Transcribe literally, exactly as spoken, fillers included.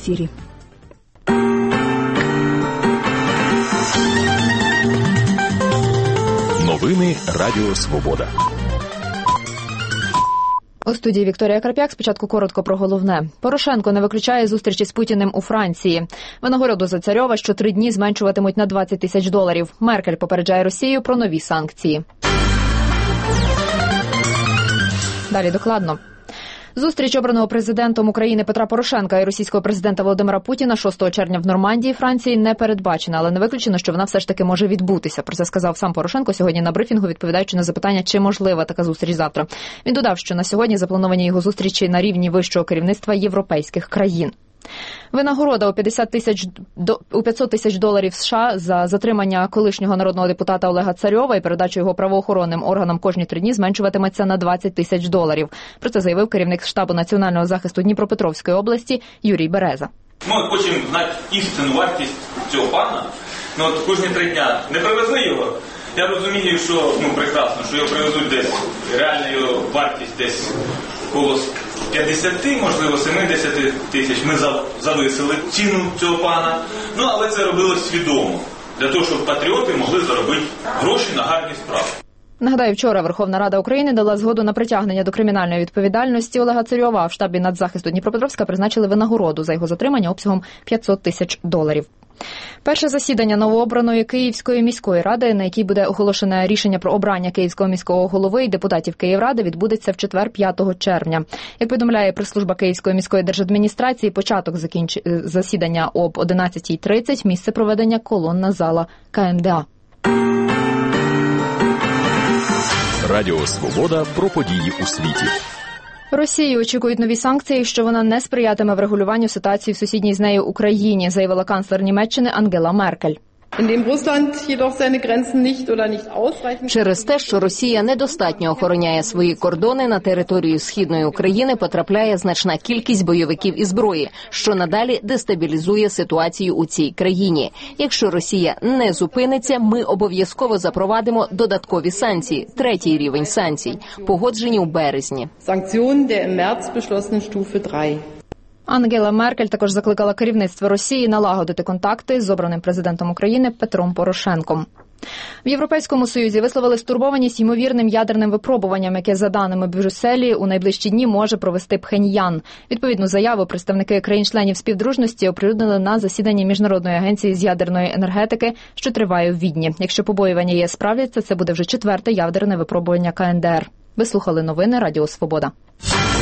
ефірі. Новини Радіо Свобода. У студії Вікторія Карп'як. Спочатку коротко про головне. Порошенко не виключає зустрічі з Путіним у Франції. Винагороду за Царьова що три дні зменшуватимуть на двадцять тисяч доларів. Меркель попереджає Росію про нові санкції. Далі докладно. Зустріч обраного президентом України Петра Порошенка і російського президента Володимира Путіна шостого червня в Нормандії, Франції, не передбачена, але не виключено, що вона все ж таки може відбутися. Про це сказав сам Порошенко сьогодні на брифінгу, відповідаючи на запитання, чи можлива така зустріч завтра. Він додав, що на сьогодні заплановані його зустрічі на рівні вищого керівництва європейських країн. Винагорода у п'ятдесят тисяч у п'ятсот тисяч доларів США за затримання колишнього народного депутата Олега Царьова і передачу його правоохоронним органам кожні три дні зменшуватиметься на двадцять тисяч доларів. Про це заявив керівник штабу національного захисту Дніпропетровської області Юрій Береза. Ми от хочемо знати істинну вартість цього пана. Ну от кожні три дня не привезли його. Я розумію, що ну прекрасно, що його привезуть десь реальна його вартість десь коло п'ятдесят, можливо, сімдесят тисяч. Ми зависили ціну цього пана. Ну, але це робилось свідомо. Для того, щоб патріоти могли заробити гроші на гарні справи. Нагадаю, вчора Верховна Рада України дала згоду на притягнення до кримінальної відповідальності Олега Царьова, а в штабі нацзахисту Дніпропетровська призначили винагороду за його затримання обсягом п'ятсот тисяч доларів. Перше засідання новообраної Київської міської ради, на якій буде оголошене рішення про обрання Київського міського голови і депутатів Київради, відбудеться в четвер, п'ятого червня. Як повідомляє прес-служба Київської міської держадміністрації, початок закінч... засідання об одинадцятій тридцять, місце проведення колонна зала Ка Ем Де А. Радіо Свобода про події у світі. Росію очікують нові санкції, що вона не сприятиме врегулюванню ситуації в сусідній з нею Україні, заявила канцлер Німеччини Ангела Меркель. Через те, що Росія недостатньо охороняє свої кордони, на територію Східної України потрапляє значна кількість бойовиків і зброї, що надалі дестабілізує ситуацію у цій країні. Якщо Росія не зупиниться, ми обов'язково запровадимо додаткові санкції, третій рівень санкцій, погоджені у березні. Ангела Меркель також закликала керівництво Росії налагодити контакти з обраним президентом України Петром Порошенком. В Європейському Союзі висловили стурбованість ймовірним ядерним випробуванням, яке, за даними Брюсселі, у найближчі дні може провести Пхеньян. Відповідну заяву представники країн-членів співдружності оприлюднили на засіданні Міжнародної агенції з ядерної енергетики, що триває в Відні. Якщо побоювання є справдяться, це буде вже четверте ядерне випробування Ка Ен Де Ер. Ви слухали новини Радіо Свобода.